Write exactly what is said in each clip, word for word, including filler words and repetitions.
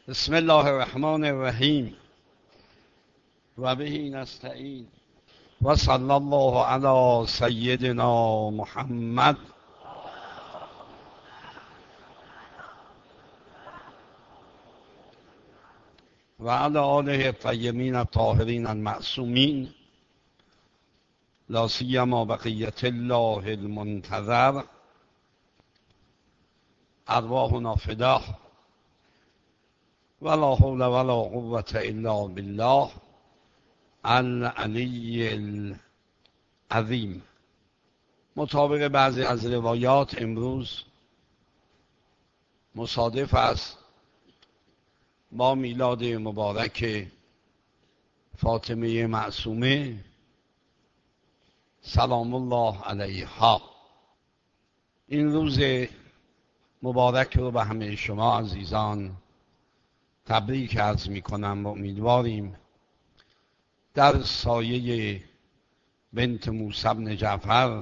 بسم الله الرحمن الرحیم و به نستعین و صلی الله علی سیدنا محمد و علی آله الطیبین الطاهرین المعصومین لا سیما بقیت الله المنتظر ارواحنا فداه ولا حول ولا قوة الا بالله العلی العظیم. مطابق بعضی از روایات امروز مصادف است با میلاد مبارک فاطمه معصومه سلام الله علیها. این روز مبارک رو به همه شما عزیزان تبریک عرض می کنم و امیدواریم در سایه بنت موسی بن جعفر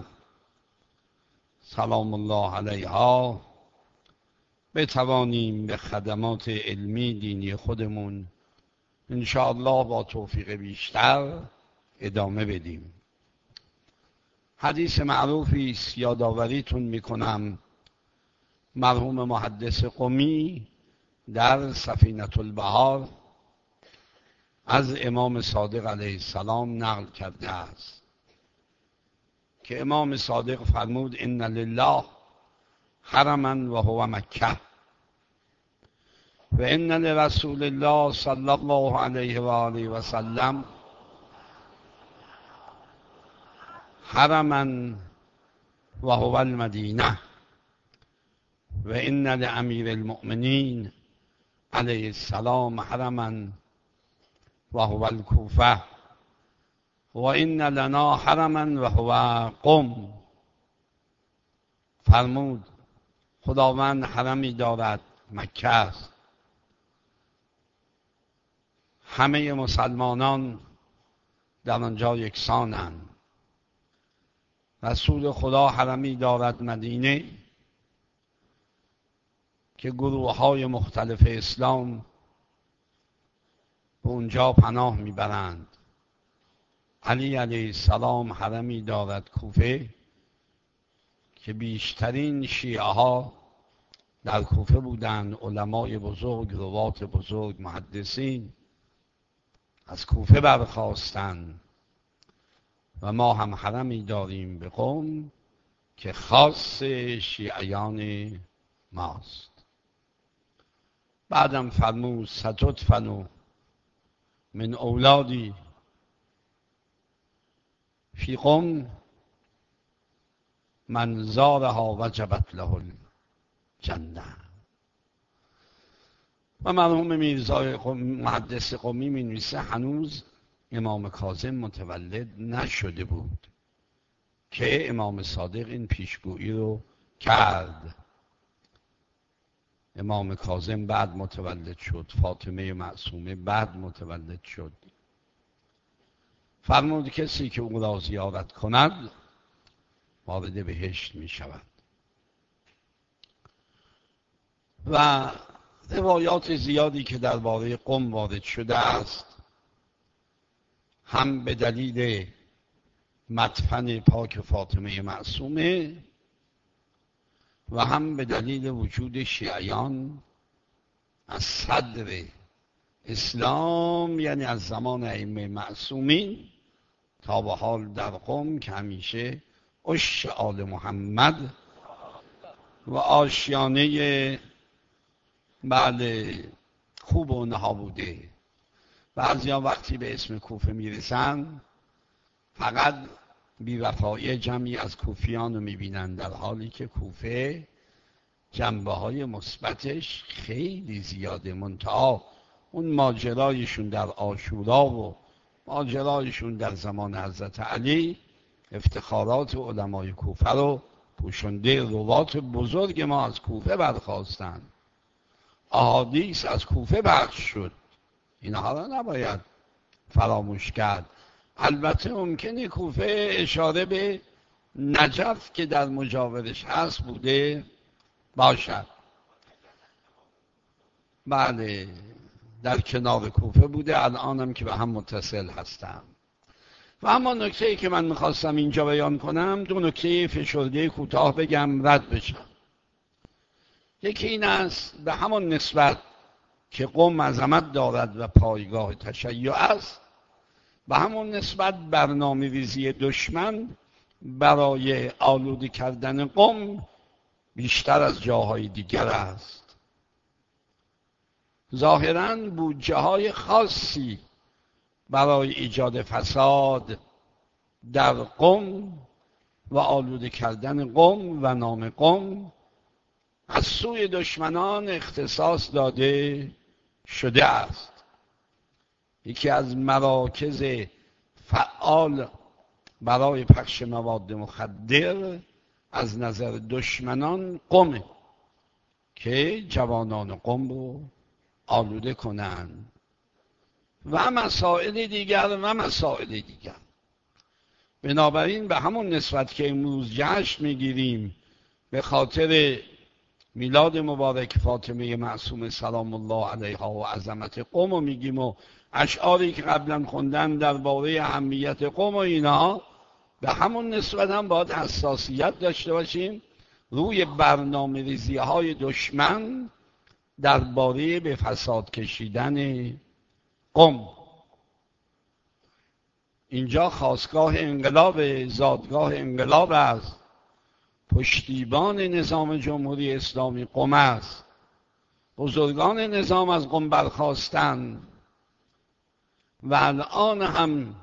سلام الله علیها بتوانیم به خدمات علمی دینی خودمون انشاءالله با توفیق بیشتر ادامه بدیم. حدیث معروفی است یادآوریتون میکنم، مرحوم محدث قمی در سفینة البحار از امام صادق علیه السلام نقل کرده است که امام صادق فرمود ان لله حرما و هو مکه و ان لرسول الله صلی الله علیه و آله و سلم حرما و هو المدینه و ان لامیر المؤمنین علیه السلام حرما و هو الکوفه و ان لنا حرما و هو قم. فرمود خداوند حرمی دارد، مکه است، همه مسلمانان در آنجا یکسانند. رسول خدا حرمی دارد، مدینه، که گروه های مختلف اسلام به اونجا پناه میبرند. علی علیه السلام حرمی دارد، کوفه، که بیشترین شیعه ها در کوفه بودند. علمای بزرگ، روات بزرگ، محدثین از کوفه برخاستند. و ما هم حرمی داریم به قم که خاص شیعیان ماست. بعدم فرمود ستدفن من اولادی فی قم من زارها وجبت له الجنه. و مرحوم میرزای محدث قمی می نویسه هنوز امام کاظم متولد نشده بود که امام صادق این پیشگویی رو کرد. امام کاظم بعد متولد شد، فاطمه معصومه بعد متولد شد. فرمود کسی که او را زیارت کند وارد بهشت می شود. و روایات زیادی که درباره قم وارد شده است، هم به دلیل مدفن پاک فاطمه معصومه و هم به دلیل وجود شیعیان از صدر اسلام، یعنی از زمان ائمه معصومین تا به حال در قم، که همیشه عش آل محمد و آشیانه بله خوب اونها بوده. بعضیا وقتی به اسم کوفه میرسن فقط بی‌وفایی جمعی از کوفیان رو میبینن، در حالی که کوفه جنبه های مثبتش خیلی زیاده. منتها اون ماجرایشون در عاشورا و ماجرایشون در زمان حضرت علی افتخارات علمای کوفه رو پوشنده. روات بزرگ ما از کوفه برخواستن، احادیث از کوفه بخش شد، اینها را نباید فراموش کرد. البته ممکنه کوفه اشاره به نجف که در مجاورش هست بوده باشد. بله در کنار کوفه بوده، الانم که به هم متصل هستم. و اما نکته‌ای که من میخواستم اینجا بیان کنم، دو نکته فشرده کوتاه بگم رد بشم. یکی این است به همان نسبت که قم عظمت دارد و پایگاه تشیع است، به همون نسبت برنامه ریزی دشمن برای آلوده کردن قم بیشتر از جاهای دیگر است. ظاهراً بودجه های خاصی برای ایجاد فساد در قم و آلوده کردن قم و نام قم از سوی دشمنان اختصاص داده شده است. یکی از مراکز فعال برای پخش مواد مخدر از نظر دشمنان قمه که جوانان قم رو آلوده کنند و مسائل دیگر و مسائل دیگر. بنابراین به همون نسبت که امروز جشن میگیریم به خاطر میلاد مبارک فاطمه معصومه سلام الله علیها و عظمت قم رو میگیم و اشعاری که قبلا خوندن درباره اهمیت قم و اینا، به همون نسبت هم باید حساسیت داشته باشیم روی برنامه ریزی های دشمن درباره به فساد کشیدن قم. اینجا خاستگاه انقلاب، زادگاه انقلاب است، پشتیبان نظام جمهوری اسلامی قم است. بزرگان نظام از قم برخاستند و الان هم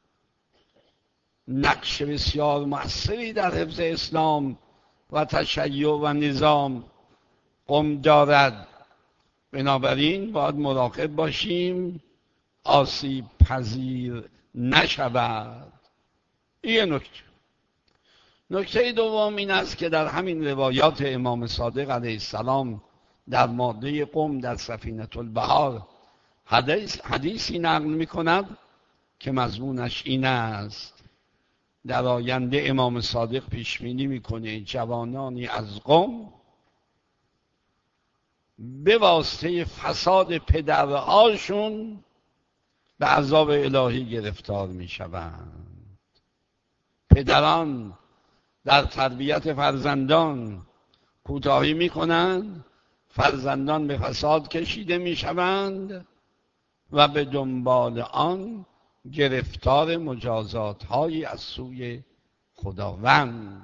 نقش بسیار مؤثری در حفظ اسلام و تشیع و نظام قم دارد. بنابراین باید مراقب باشیم آسیب پذیر نشود. این نکته. نکته دوم این است که در همین روایات امام صادق علیه السلام در ماده قم در سفینه البحار حدیث حدیثی نقل می کند که مضمونش این است: در آینده امام صادق پیشبینی میکنه جوانانی از قم به واسطه فساد پدرهاشون به عذاب الهی گرفتار میشوند. پدران در تربیت فرزندان کوتاهی میکنند، فرزندان به فساد کشیده میشوند و به دنبال آن گرفتار مجازات هایی از سوی خداوند.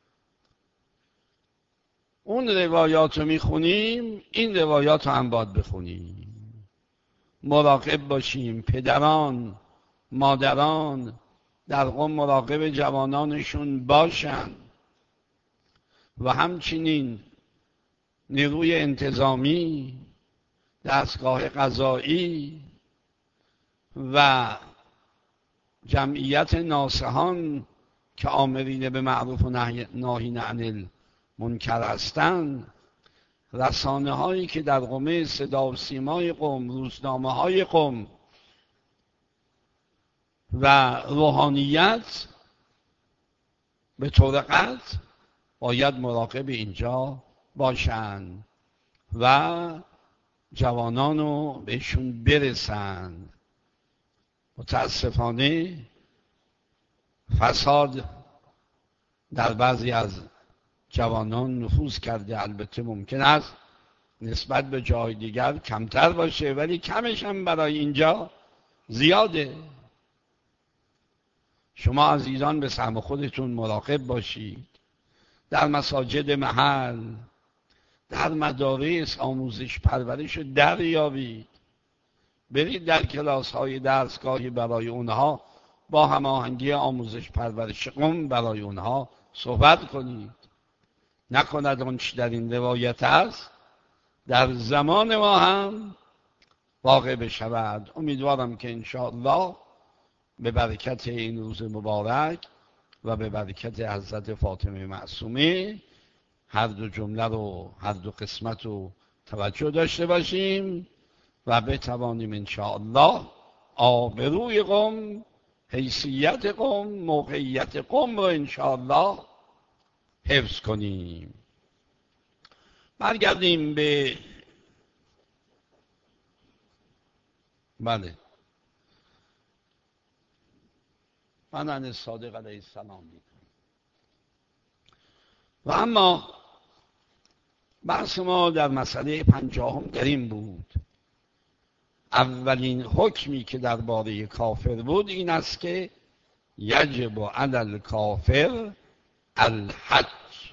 اون روایات رو میخونیم، این روایات رو هم باید بخونیم. مراقب باشیم، پدران مادران در قم مراقب جوانانشون باشن و همچنین نیروی انتظامی، دستگاه قضایی و جمعیت ناصحان که آمرین به معروف و ناهین عن المنکر هستند، رسانه هایی که در قم، صدا و سیمای قم، روزنامه های قم و روحانیت به طور قطع باید مراقب اینجا باشند و جوانانو بهشون برسند. متاسفانه فساد در بعضی از جوانان نفوذ کرده. البته ممکن است نسبت به جای دیگر کمتر باشه ولی کمش هم برای اینجا زیاده. شما عزیزان به سهم خودتون مراقب باشید. در مساجد محل، در مدارس آموزش پرورش رو دریابید. برید در کلاس های درسگاهی برای اونها با هماهنگی آموزش پرورش قم برای اونها صحبت کنید. نکند آن چی در این روایت است در زمان ما هم واقع بشود. امیدوارم که انشاءالله به برکت این روز مبارک و به برکت حضرت فاطمه معصومه هر دو جمله رو، هر دو قسمت رو توجه داشته باشیم و بتوانیم انشاءالله آبروی قم، حیثیت قم، موقعیت قم رو انشاءالله حفظ کنیم. برگردیم به بله، من عن صادق علیه السلام میکنم. و اما بحث ما در مسئله پنجاهم در این بود، اولین حکمی که درباره کافر بود این است که یجب علی الکافر الحج.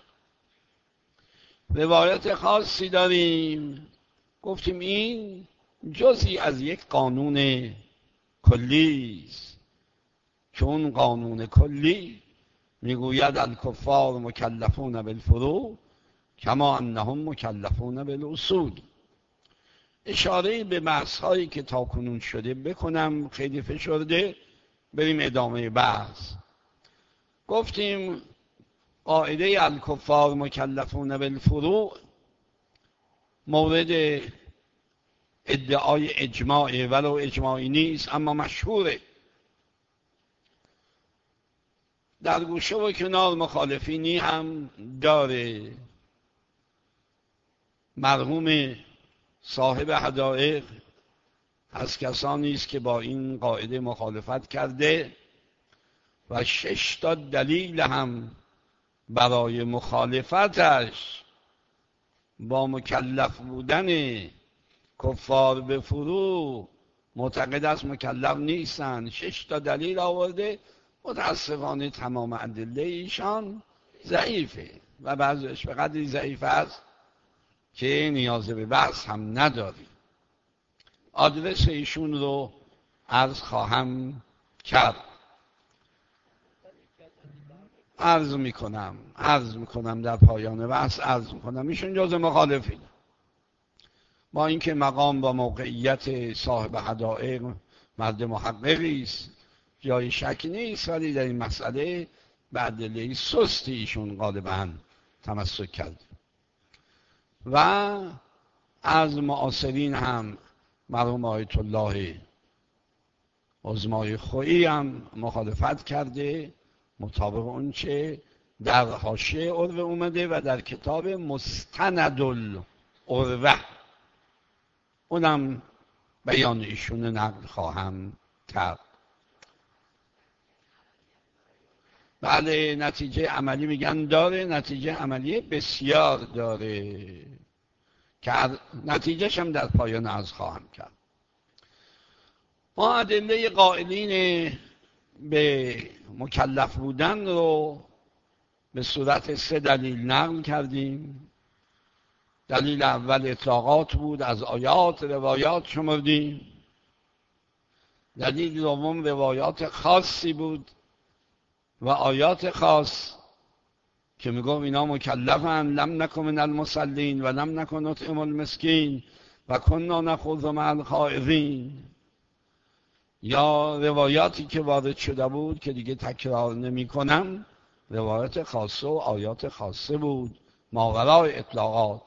روایت خاصی داریم، گفتیم این جزئی از یک قانون کلی است که اون قانون کلی میگوید الکفار مکلفون بالفروع کما انهم مکلفون بالاصول. اشاره به بحث هایی که تا کنون شده بکنم، خیلی فشرده، بریم ادامه بحث. گفتیم قاعده الکفار مکلفون بالفروع مورد ادعای اجماع، ولو اجماعی نیست اما مشهوره. در گوشه و کنار مخالفینی هم داره. مرحوم صاحب حدائق از کسانی است که با این قاعده مخالفت کرده و شش تا دلیل هم برای مخالفتش با مکلف بودن کفار به فروع معتقد است مکلف نیستن. شش تا دلیل آورده. متاسفانه تمام ادله ایشان ضعیفه و بعضیش به قدری ضعیف است که نیاز به بحث هم نداریم. آدرس ایشون رو عرض خواهم کرد. عرض میکنم عرض میکنم در پایان بحث عرض میکنم ایشون جز مخالفین، با اینکه مقام با موقعیت صاحب حدائق مرد محققی است، جای شک نیست، ولی در این مسئله به ادله سستی ایشون غالبا تمسک کرد. و از معاصرین هم مرحوم آیت الله عظمای خویی هم مخالفت کرده مطابق اون چه در حاشیه عروه اومده و در کتاب مستند العروه اونم بیان ایشون نقل خواهم کرد. بله، نتیجه عملی میگن داره، نتیجه عملی بسیار داره که نتیجهش هم در پایان عرض خواهم کرد. ما ادله قائلین به مکلف بودن رو به صورت سه دلیل نقل کردیم. دلیل اول اطلاقات بود، از آیات روایات شمردیم. دلیل دوم روایات خاصی بود و آیات خاص که میگم اینا مکلفن، لم نکن من المصلین و لم نکن نطعم المسکین و کنا نخوض مع الخائضین. یا روایاتی که وارد شده بود که دیگه تکرار نمی کنم، روایات خاصه و آیات خاصه بود ماورای اطلاقات.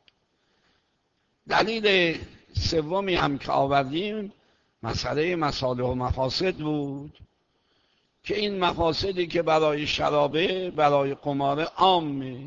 دلیل سومی هم که آوردیم مسئله مصالح و مفاسد بود که این مفاسدی که برای شرابه، برای قمار عامه،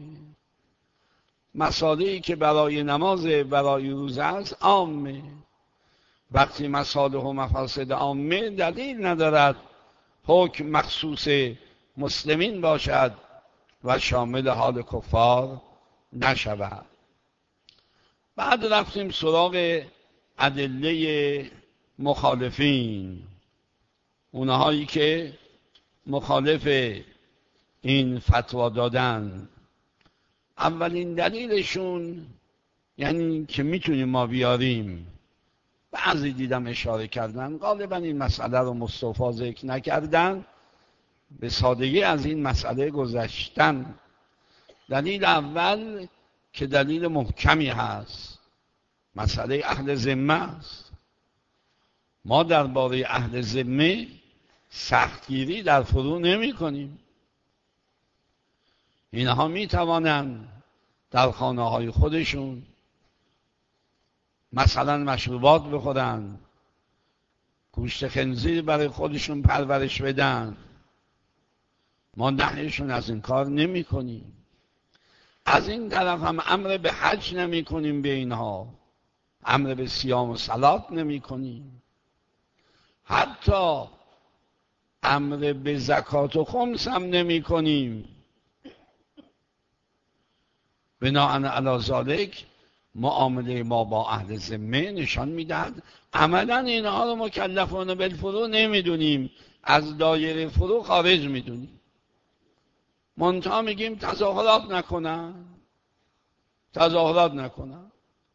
مصالحی که برای نماز، برای روزه است عامه. وقتی مصالح و مفاسد عامه دلیل ندارد حکم مخصوص مسلمین باشد و شامل حال کفار نشود. بعد رفتیم سراغ ادله مخالفین، اونهایی که مخالف این فتوا دادن. اولین دلیلشون، یعنی که میتونیم ما بیاریم، بعضی دیدم اشاره کردن، غالبا این مسئله رو مصطفی ذکر نکردن، به سادگی از این مسئله گذشتن. دلیل اول که دلیل محکمی هست، مسئله اهل ذمه است. ما درباره اهل ذمه سختگیری در فروع نمی کنیم. اینها می توانند در خانه های خودشون مثلا مشروبات بخورن، گوشت خنزیر برای خودشون پرورش بدن. ما نهیشون از این کار نمی کنیم. از این طرف هم امر به حج نمی کنیم به اینها، امر به صیام و صلات نمی کنیم. حتی امر به زکات و خمس هم نمی کنیم. بناء علی ذالک معامله ما با اهل ذمه نشان میدهد عملا اینها رو مکلفون بالفروع نمیدونیم، از دایره فروع خارج میدونیم. منتها میگیم تظاهرات نکنن، تظاهرات نکنن.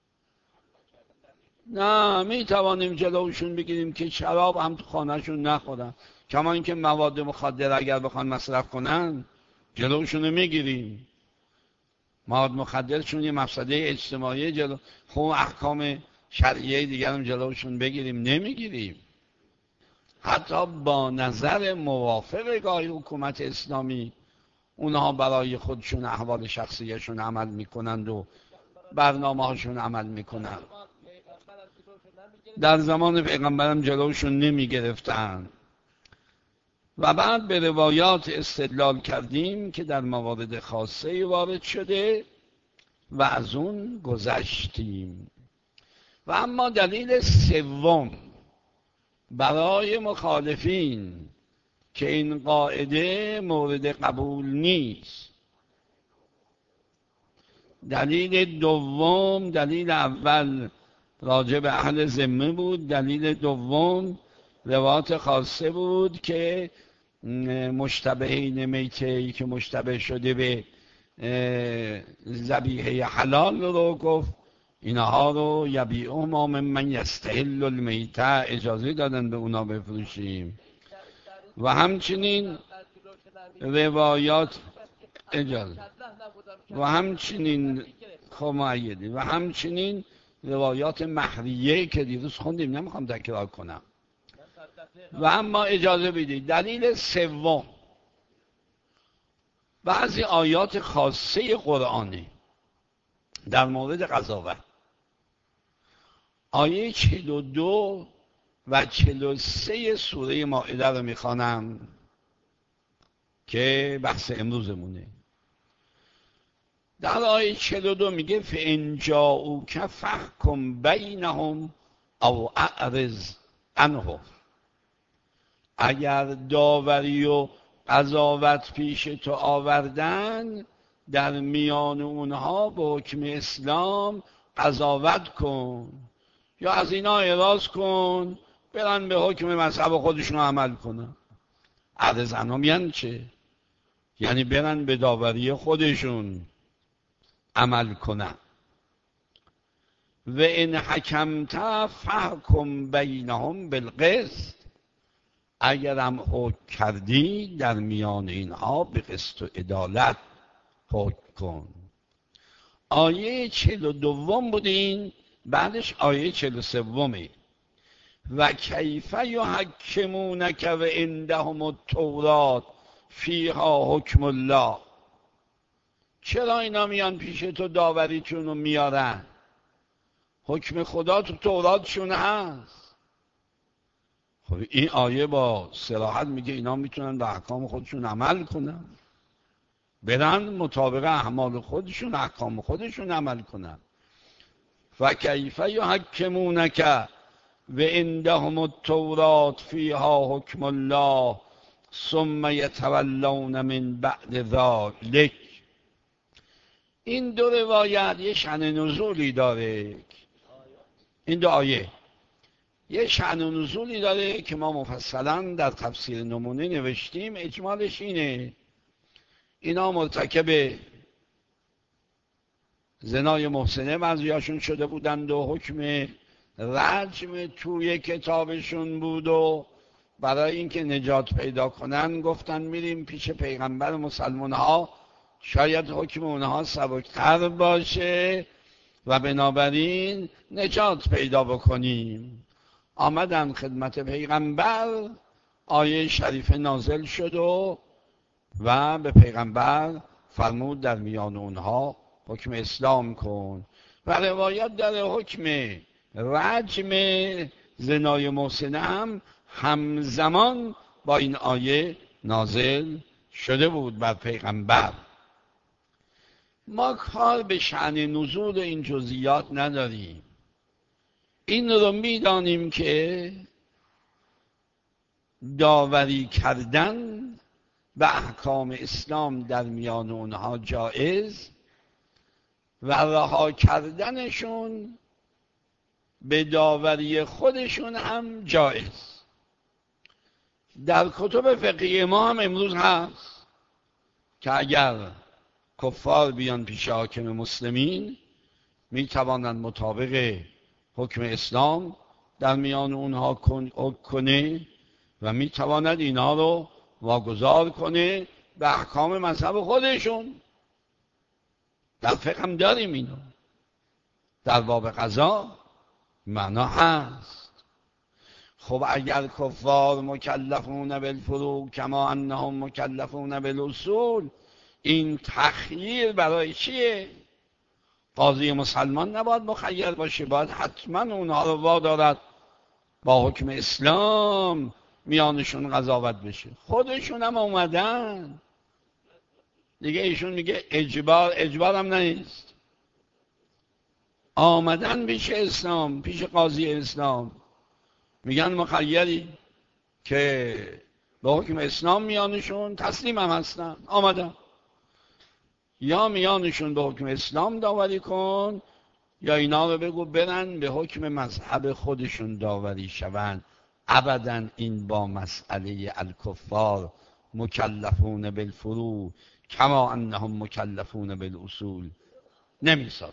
نه، میتوانیم جلوشون بگیریم که شراب هم تو خانهشون نخورن، کما اینکه مواد مخدر اگر بخوان مصرف کنن جلوشون رو میگیریم. مواد مخدرشون یه مفسده اجتماعی، جلو خب احکام شرعیه دیگر هم جلوشون بگیریم، نمیگیریم. حتی با نظر موافق گاهی حکومت اسلامی اونها برای خودشون احوال شخصیشون عمل میکنند و برنامه هاشون عمل میکنند. در زمان پیغمبرم جلوشون نمیگرفتن. و بعد به روایات استدلال کردیم که در موارد خاصه وارد شده و از اون گذشتیم. و اما دلیل سوم برای مخالفین که این قاعده مورد قبول نیست، دلیل دوم، دلیل اول راجع به اهل ذمه بود، دلیل دوم روایات خاصه بود که مشتبهین میته که مشتبه شده به ذبیحه حلال رو گفت اینها رو یبیعهم من یستحل المیته، اجازه دادن به اونا بفروشیم. و همچنین روایات اجازه و همچنین خمایدی و همچنین روایات مهریه که دیروز خوندیم، نمیخوام تکرار کنم. و اما اجازه بدید دلیل سوم، بعضی آیات خاصه قرآنی در مورد قضاوت. آیه چهل و دو و چهل و سه سوره مائده رو میخوانم که بحث امروزمونه. در آیه چهل و دو میگه فَإِنْ جَاءُوكَ فَاحْكُمْ بَيْنَهُمْ أَوْ أَعْرِضْ عَنْهُمْ. اگر داوری و قضاوت پیش تو آوردن، در میان اونها به حکم اسلام قضاوت کن یا از اینا اعراض کن، برن به حکم مذهب خودشون عمل کنن. عرض عنهم یعنی چه؟ یعنی برن به داوری خودشون عمل کنن. و ان حکمت فحکم بینهم بالقسط، اگرم حکم کردی در میان اینها به قسط و عدالت حکم کن. آیه چهل و دوم بودین، بعدش آیه چهل و سومه. و کیف یحکمونک و عندهم التورات فیها حکم الله. چرا اینا میان پیش تو داوریشون رو میارن؟ حکم خدا تو توراتشون هست. خب این آیه با صراحت میگه اینا میتونن به احکام خودشون عمل کنن، برن مطابق اعمال خودشون احکام خودشون عمل کنن. و کیف یحکمونک و عندهم التورات فیها حکم الله ثم یتولون من بعد ذلک. این دو روایت یه شأن نزولی داره. این دو آیه یه شأن نزولی داره که ما مفصلا در تفسیر نمونه نوشتیم. اجمالش اینه: اینا مرتکب زنای محسنه بعضیاشون شده بودند و حکم رجم توی کتابشون بود و برای اینکه نجات پیدا کنن گفتن میریم پیش پیغمبر مسلمان ها، شاید حکم اونها سبکتر باشه و بنابراین نجات پیدا بکنیم. آمدن خدمت پیغمبر، آیه شریف نازل شد و و به پیغمبر فرمود در میان اونها حکم اسلام کن. و روایت در حکم رجم زنای محسنه هم همزمان با این آیه نازل شده بود بر پیغمبر. ما کار به شأن نزول این جزئیات نداریم. این رو میدانیم که داوری کردن به احکام اسلام در میان اونها جایز و رها کردنشون به داوری خودشون هم جایز. در کتب فقهی ما هم امروز هست که اگر کفار بیان پیش حاکم مسلمین می توانند مطابق حکم اسلام در میان اونها کنه و می تواند اینها رو واگذار کنه به احکام مذهب خودشون. در فقه هم داریم اینو، در باب قضا معنا هست. خب اگر کفار مکلفون بالفروع کما انهم مکلفون بالاصول، این تخییر برای چیه؟ قاضی مسلمان نباید مخیر باشه، باید حتما اونها رو وادارد با حکم اسلام میانشون قضاوت بشه. خودشون هم اومدن دیگه، ایشون میگه اجبار، اجبار هم نیست، آمدن پیش اسلام، پیش قاضی اسلام، میگن مخیری که با حکم اسلام میانشون تسلیم هم هستن، آمدن یا میانشون به حکم اسلام داوری کن یا اینا رو بگو برن به حکم مذهب خودشون داوری شوند. ابدا این با مسئله الکفار مکلفون بالفروع کما انهم مکلفون بالاصول نمیساز.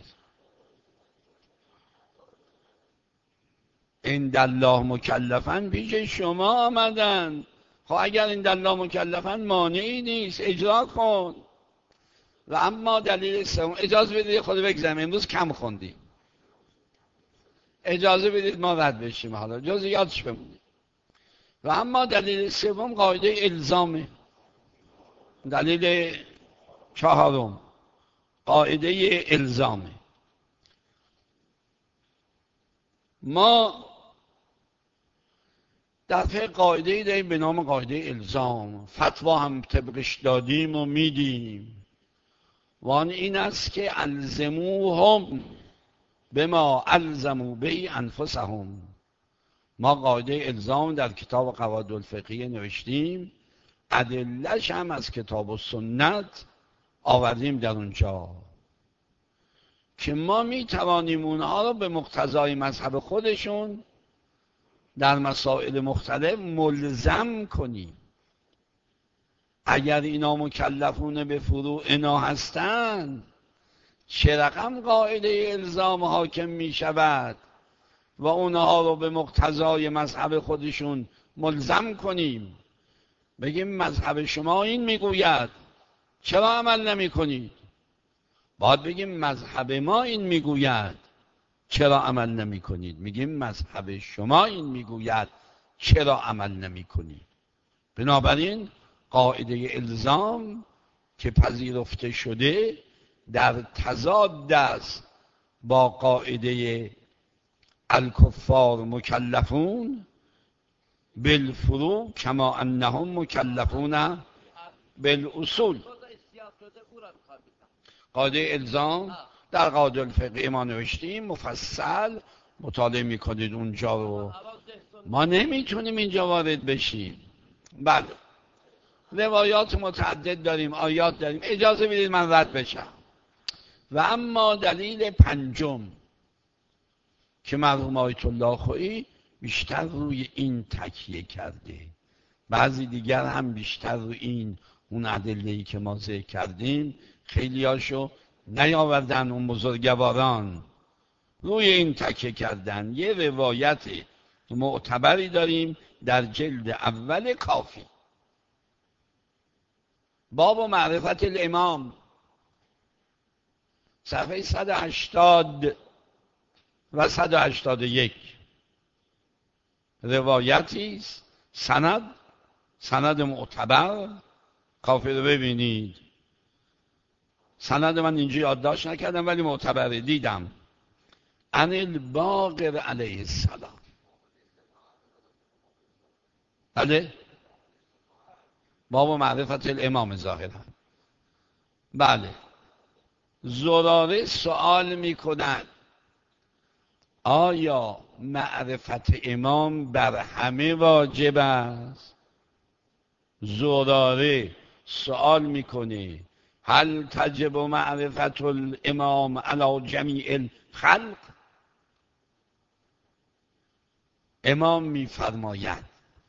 این دالله مکلفن پیش شما آمدن، خب اگر این دالله مکلفن مانعی نیست، اجرا کن. و اما دلیل سوم، اجازه بدید خود بگذارم، امروز کم خوندیم، اجازه بدید ما رد بشیم، حالا جز یادش بمونید. و اما دلیل سوم قاعده الزامه. دلیل چهارم قاعده الزامه. ما در فقه قاعده داریم به نام قاعده الزام، فتوا هم طبقش دادیم و میدیم. وان این است که الزموهم بما الزموا به انفسهم. ما قاعده الزام در کتاب قواعد الفقهیه نوشتیم، ادله‌اش هم از کتاب و سنت آوردیم در اونجا که ما می توانیم اونها رو به مقتضای مذهب خودشون در مسائل مختلف ملزم کنیم. اگر اینا مکلفون به فروع اینا هستند، چه رقم قاعده الزام حاکم می شود و اونها رو به مقتضای مذهب خودشون ملزم کنیم؟ بگیم مذهب شما این میگوید، چرا عمل نمی کنید؟ باید بگیم مذهب ما این میگوید، چرا عمل نمی کنید؟ میگیم مذهب شما این میگوید، چرا عمل نمی کنید؟ بنابراین قاعده الزام که پذیرفته شده در تضاد است با قاعده الکفار مکلفون بالفروع کما انهم مکلفون بالاصول. قاعده الزام در قواعد الفقهیه ما نوشتیم، مفصل مطالعه میکنید اونجا رو، ما نمیتونیم اینجا وارد بشیم. بله روایات متعدد داریم، آیات داریم، اجازه بدید من رد بشم. و اما دلیل پنجم که مرحوم آیت الله خویی بیشتر روی این تکیه کرده، بعضی دیگر هم بیشتر روی این اون ادله‌ای که ما ذکر کردیم خیلی هاشو نیاوردن، اون بزرگواران روی این تکیه کردن. یه روایت معتبری داریم در جلد اول کافی، باب معرفت الامام، صفحه صد و هشتاد و صد و هشتاد و یک. روایتی است، سند سند معتبر، کافی رو ببینید. سند من اینجا یادداشت نکردم ولی معتبره، دیدم. عن الباقر علیه السلام. بله باب معرفت الامام ظاهرا. بله زراره سوال می کند آیا معرفت امام بر همه واجب است زراره سوال میکنه هل تجب معرفت الامام علی جمیع الخلق؟ امام میفرماید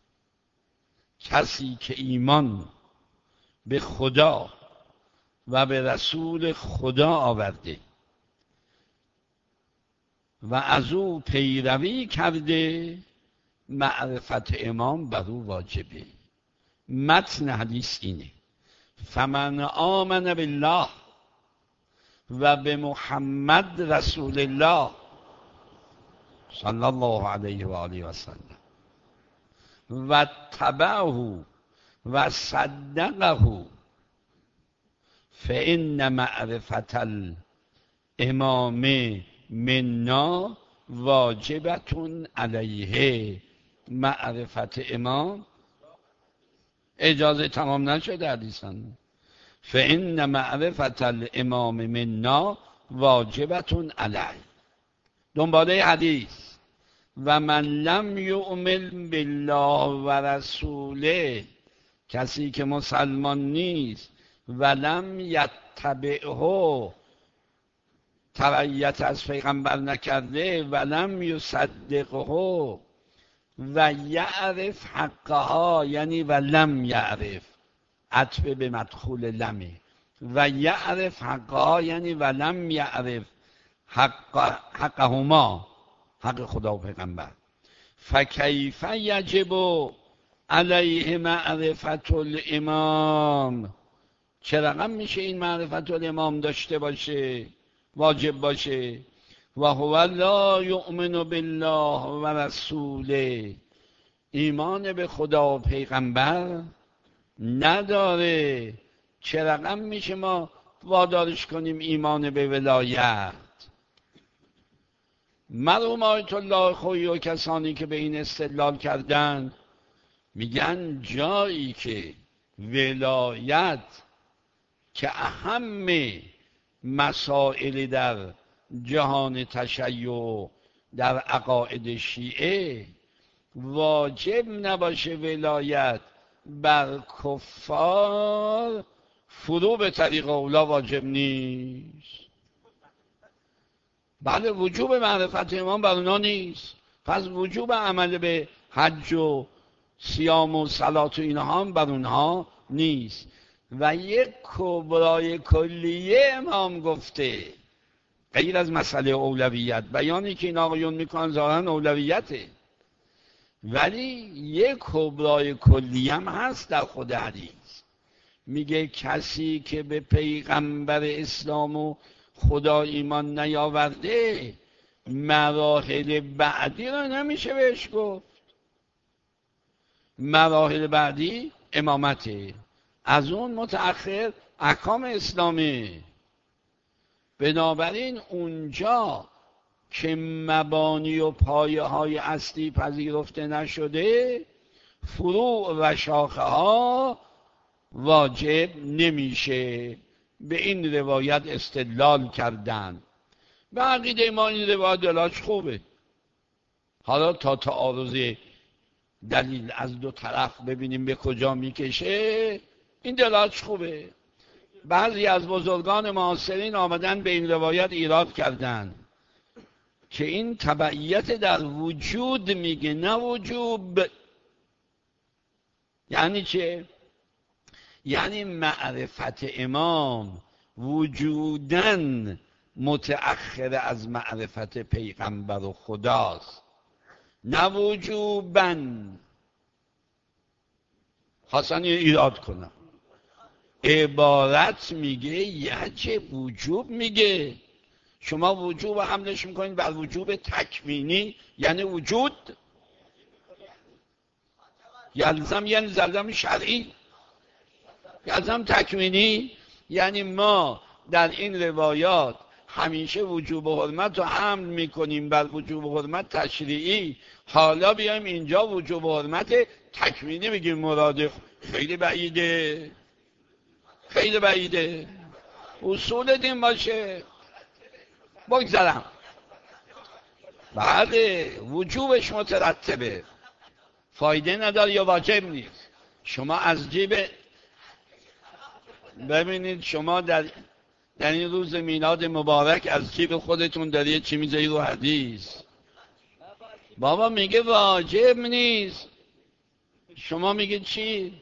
کسی که ایمان به خدا و به رسول خدا آورده و از او پیروی کرده، معرفت امام بر او واجبه. متن حدیث اینه: فمن آمن بالله و به محمد رسول الله صلی الله علیه و آله و سلم و تبعه و صدقه فإن معرفت الامام منا واجبتون علیه. معرفت امام اجازه تمام نشده حدیثن. فإن معرفت الامام منا واجبتون علیه. دنباله حدیث: و من لم یؤمن بالله و رسوله، کسی که مسلمان نیست و لم یتبعه، تبعیت از پیغمبر نکرده، و لم یصدقه و یعرف حقها، یعنی و لم یعرف، عطف به مدخول لمه، و یعرف حقها یعنی و لم یعرف حق حقهما، حق خدا و پیغمبر. فکیف یجب علیه معرفت الامام، چه رقم میشه این معرفت الامام داشته باشه، واجب باشه؟ و هو لا یؤمن بالله و رسوله، ایمان به خدا و پیغمبر نداره. چه رقم میشه ما وادارش کنیم ایمان به ولایت؟ مرحوم آیت الله خویی و کسانی که به این استدلال کردن میگن جایی که ولایت که اهم مسائل در جهان تشیع در عقاید شیعه، واجب نباشه ولایت بر کفار، فرو به طریق اولا واجب نیست. بله، وجوب معرفت امام بر اونا نیست، پس وجوب عمل به حج و صیام و صلات و اینها هم بر اونها نیست. و یک کبرای کلیه امام گفته غیر از مسئله اولویت، بیانی که این آقایون میکنن ظاهرا اولویته، ولی یک کبرای کلیه هم هست در خود حدیث. میگه کسی که به پیغمبر اسلام و خدا ایمان نیاورده، مراحل بعدی رو نمیشه بهش گفت. مراحل بعدی امامته، از اون متأخر احکام اسلامی. بنابراین اونجا که مبانی و پایه های اصلی پذیرفته نشده، فروع و شاخه ها واجب نمیشه. به این روایت استدلال کردن. به عقیده ما این روایت دلاش خوبه. حالا تا تعارض دلیل از دو طرف ببینیم به کجا میکشه، این دلاش خوبه. بعضی از بزرگان معاصرین آمدن به این روایت ایراد کردن که این تبعیت در وجود میگه، نه وجوب. یعنی چه؟ یعنی معرفت امام وجوداً متأخر از معرفت پیغمبر و خداست، نه وجوباً. خواستن ایراد کنم. عبارت میگه یجب، وجوب میگه. شما وجوب حملش میکنید بر وجوب تکوینی، یعنی وجود یلزم، یعنی زلزم شرعی، یلزم تکوینی، یعنی ما در این روایات همیشه وجوب و حرمت رو حمل میکنیم بر وجوب و حرمت تشریعی، حالا بیایم اینجا وجوب و حرمت تکوینی بگیم مراده. خیلی بعیده، خیلی بعیده. اصول دین باشه بگذارم. بله، وجوبش مترتبه، فایده نداره یا واجب نیست. شما از جیب ببینید شما در در این روز میلاد مبارک از جیب خودتون داری چی میذاری رو حدیث؟ بابا میگه واجب نیست، شما میگه چی؟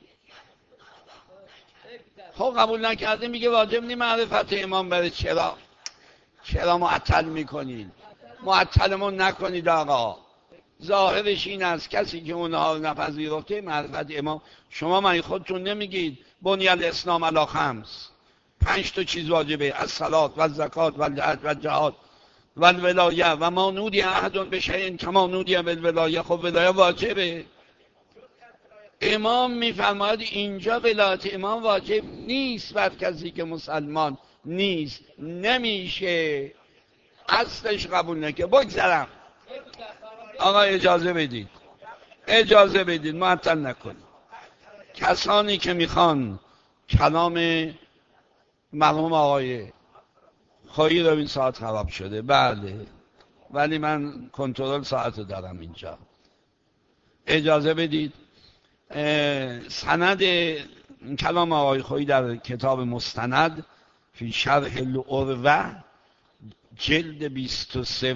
خب قبول نکرده میگه واجب نیست معرفت امام. برای چرا؟ چرا معطل میکنید؟ معطلمون نکنید آقا. ظاهرش این است کسی که اونها نپذیرفته معرفت امام. شما من خودتون نمیگید بنی الاسلام علی خمس، پنج تا چیز واجبه، الصلات و الزکات و الحج و الجهاد و الولایه و ما نودی احد بشیء کما نودی بالولایه. خب ولایه واجبه. امام میفرماید اینجا ولایت امام واجب نیست بر کسی که مسلمان نیست، نمیشه، اصلش قبول نکه. بگذرم آقا، اجازه بدید اجازه بدید معطل نکنید. کسانی که میخوان کلام مرحوم آقای خواهی رو این ساعت خراب شده، بله، ولی من کنترل ساعت رو دارم اینجا، اجازه بدید. سند کلام آقای خویی در کتاب مستند فی شرح العروة جلد بیست و سه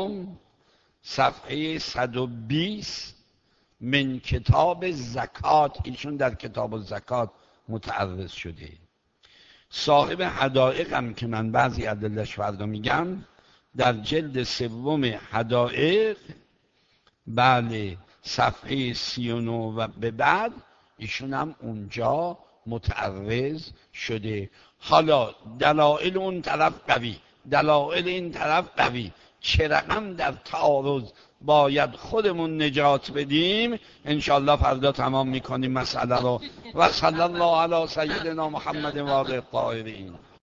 صفحه صد و بیست من کتاب زکات، ایشون در کتاب زکات متعرض شده. صاحب حدائق هم که من بعضی ادلش فردا میگم در جلد سوم حدائق، بله، صفحه سی و نه و به بعد ایشون هم اونجا متعرض شده. حالا دلائل اون طرف قوی، دلائل این طرف قوی، چه رقم در تعارض باید خودمون نجات بدیم انشالله فردا تمام میکنیم مسئله رو. و صلی الله علی سیدنا محمد و آله الطاهرین.